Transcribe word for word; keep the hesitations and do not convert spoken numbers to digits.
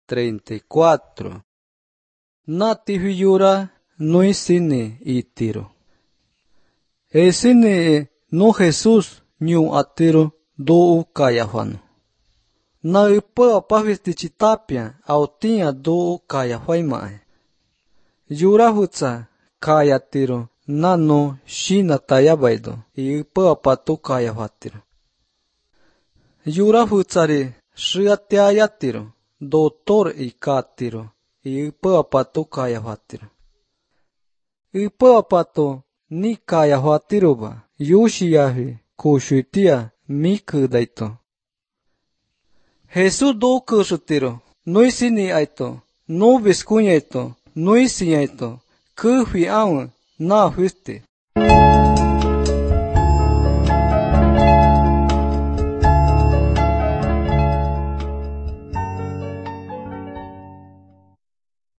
treinta y cuatro. Nati huyura no sini itiro. Esini no Jesús ñu atiro do Caiafano. Na ipa pavistichitapia autinha do Caiafaimae. Yura hutsa Caiatiro nano shina tayabaido ipa patu Caiafatiro. Yura hutsari shiatiayatiro doutor ikatiro ipa patu Caiafatiro. Ipa patu ni Caiafatiro ba yushiyahi kushutia mikudaito. Jesus do kushutiro noisini aito no viskunyaito noisiaito kufi aun na huste.